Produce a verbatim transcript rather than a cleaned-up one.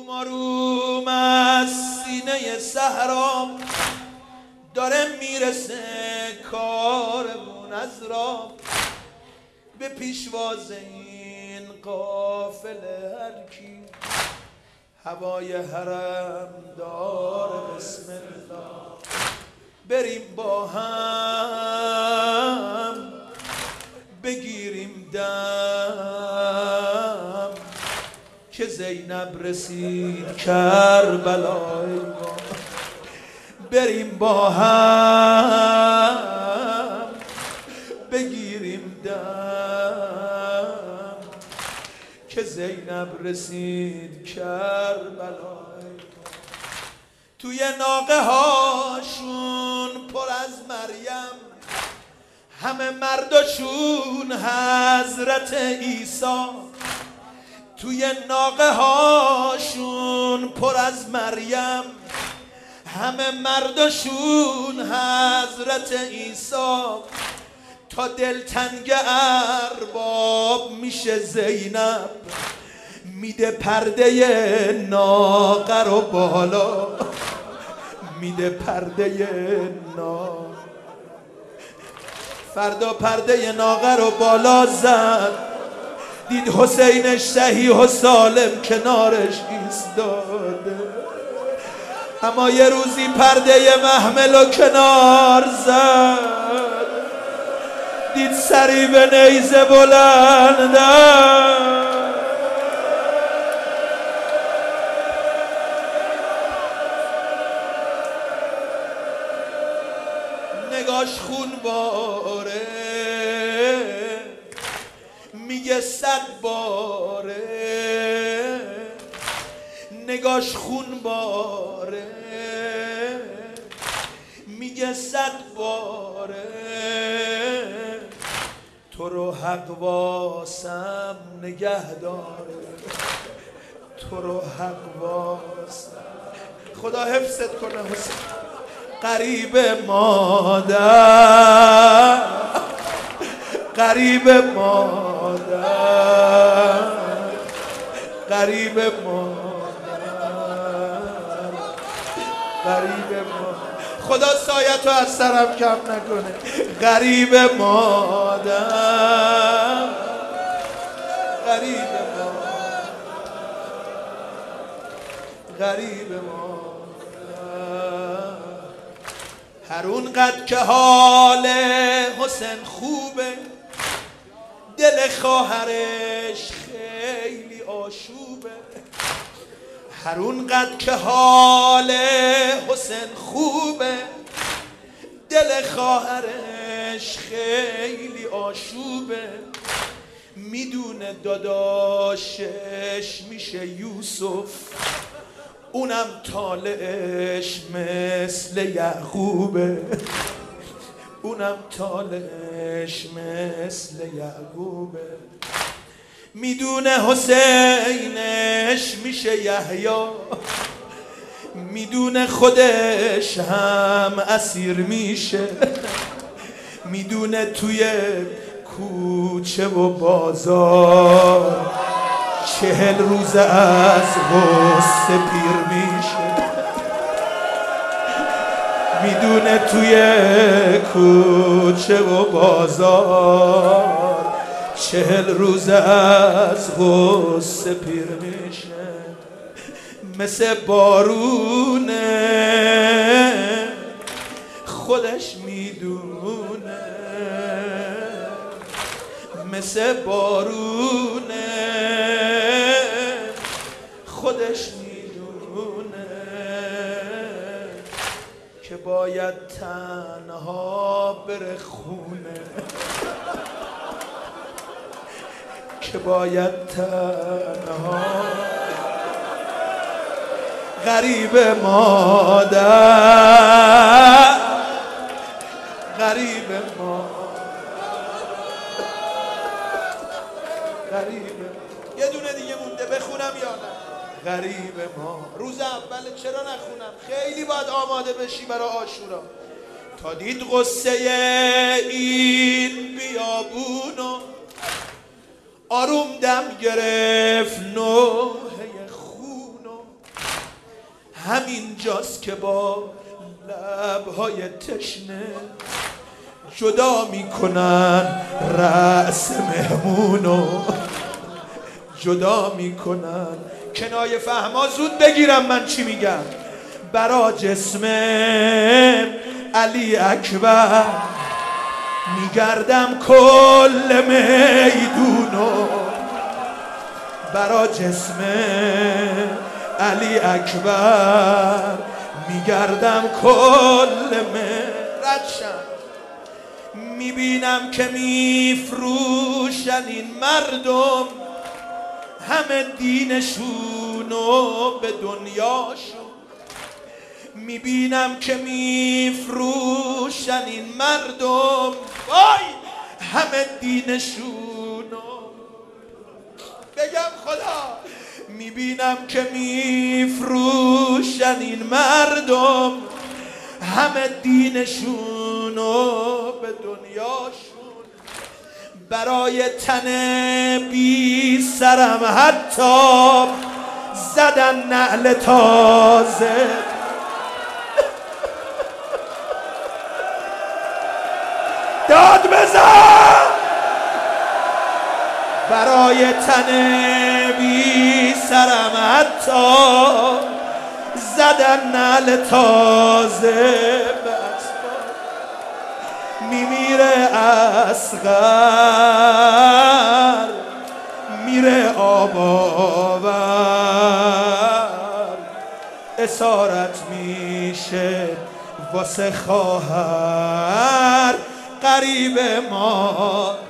آروم آروم از سینه صحرا داره میرسه کارمون از راه به پیشواز این قافله هر کی هوای حرم داره. بسم الله بریم با هم بگیریم دم که زینب رسید کربلای ما. بریم با هم بگیریم دم که زینب رسید کربلای ما. توی ناقه هاشون پر از مریم، همه مرداشون حضرت عیسی. توی ناقه هاشون پر از مریم، همه مرداشون حضرت عیسی. تا دلتنگ ارباب میشه زینب، میده پرده ناقه رو بالا، میده پرده ناقه. فردا پرده ناقه رو بالا زد، دید حسینش صحیح و سالم کنارش ایستاده. اما یه روزی پرده محمل و کنار زد، دید سری به نیزه بلنده. نگاش خون باره، میگه صد باره. نگاش خون باره، میگه صد باره. تو رو حق واسم نگه داره، تو رو حق واسم. خدا حفظت کنه حسین. غریب مادر، غریب مادر، غریب مادر، غریب مادر. خدا سایتو از سرم کم نکنه. غریب مادر، غریب مادر، غریب مادر. هر اونقدر که حال حسین خوبه، دل خواهرش خیلی آشوبه. هر اونقدر که حال حسین خوبه، دل خواهرش خیلی آشوبه. میدونه داداشش میشه یوسف، اونم طالعش مثل یعقوبه، اونم طالعش مثل یعقوبه. میدونه حسینش میشه یحیی، میدونه خودش هم اسیر میشه. میدونه توی کوچه و بازار چهل روز از غصه پیر میشه. میدونه توی کوچه و بازار چهل روز از غصه پیر میشه. مثل بارونه خودش میدونه، مثل بارونه خودش میدونه که باید تنها بره خونه، که باید تنها. غریب مادر، غریب مادر، غریب. یه دونه دیگه مونده بخونم یا نه؟ غریب ما. روز اول چرا نخونم؟ خیلی باید آماده بشی برای عاشورا. تا دید قصه این بیابونو، آروم دم گرفت نوحه خونو. همین جاست که با لبهای تشنه جدا میکنن رأس مهمونو، جدا میکنن. کنایه فهما زود بگیرم من چی میگم. برا جسم علی اکبر میگردم کل میدونو، برا جسم علی اکبر میگردم کل میدونو. میبینم که میفروشن این مردم همه دینشونو به دنیاشون. میبینم که میفروشن این مردم وای همه دینشونو. بگم خدا میبینم که میفروشن این مردم همه دینشونو به دنیاشون. برای تن بی سرم حتی زدن نعل تازه. داد بزن. برای تن بی سرم حتی زدن نعل تازه. میمیره اصغر میره آب آور، اسارت میشه واسه خواهر غریب ما.